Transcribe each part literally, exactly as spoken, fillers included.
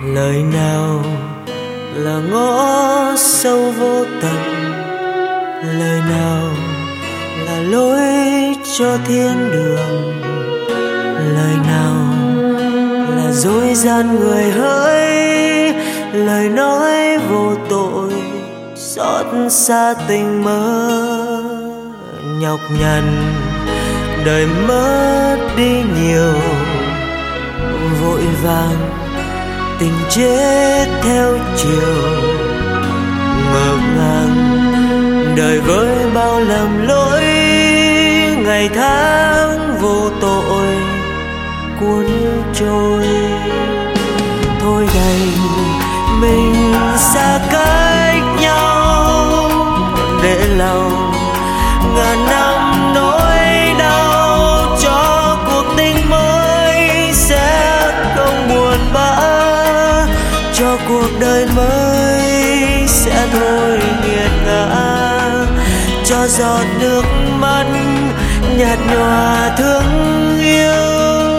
Lời nào là ngõ sâu vô tận, lời nào là lối cho thiên đường, lời nào là dối gian người hỡi, lời nói vô tội xót xa tình mơ. Nhọc nhằn đời mất đi nhiều, vội vàng tình chết theo chiều. Ngỡ ngàng đời với bao lầm lỗi, ngày tháng vô tội cuốn trôi. Thôi đành mình xa cách nhau, để lòng ngàn năm nỗi đau cho cuộc tình mới sẽ không buồn bã, cho cuộc đời mới sẽ thôi nghiệt ngã, cho giọt nước mắt nhạt nhòa thương yêu.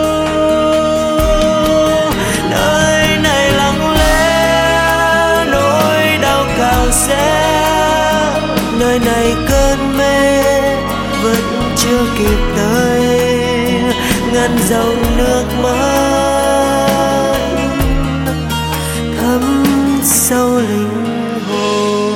Nơi này lặng lẽ nỗi đau càng sẽ, nơi này cơn mê vẫn chưa kịp tới, ngăn dòng nước mắt thấm sâu linh hồn.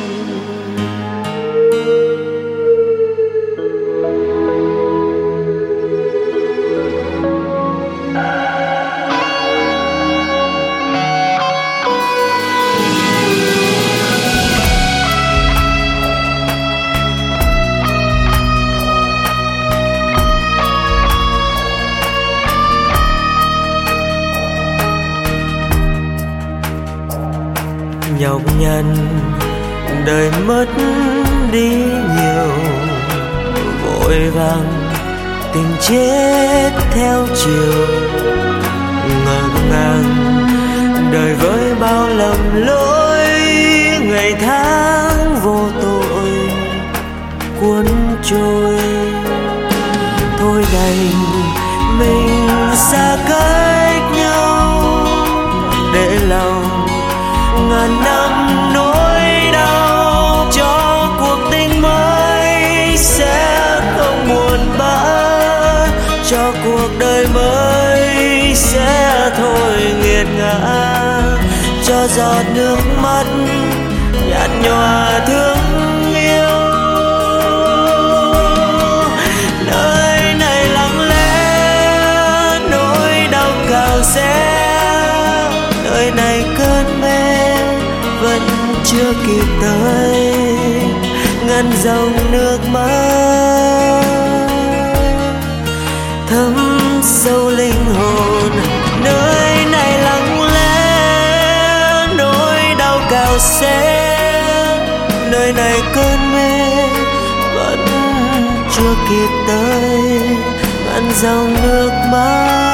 Nhọc nhằn đời mất đi nhiều, vội vàng tình chết theo chiều. Ngỡ ngàng đời với bao lầm lỗi, ngày tháng vô tội cuốn trôi. Thôi đành mình xa cách nhau, để lòng ngàn năm nỗi đau cho cuộc tình mới sẽ không buồn bã, cho cuộc đời mới sẽ thôi nghiệt ngã, cho giọt nước mắt nhạt nhòa thương yêu. Nơi này lặng lẽ nỗi đau càng sẽ, nơi này cơn mê vẫn chưa kịp tới, ngăn dòng nước mắt thấm sâu linh hồn. Nơi này lặng lẽ nỗi đau cào xé, nơi này cơn mê vẫn chưa kịp tới, ngăn dòng nước mắt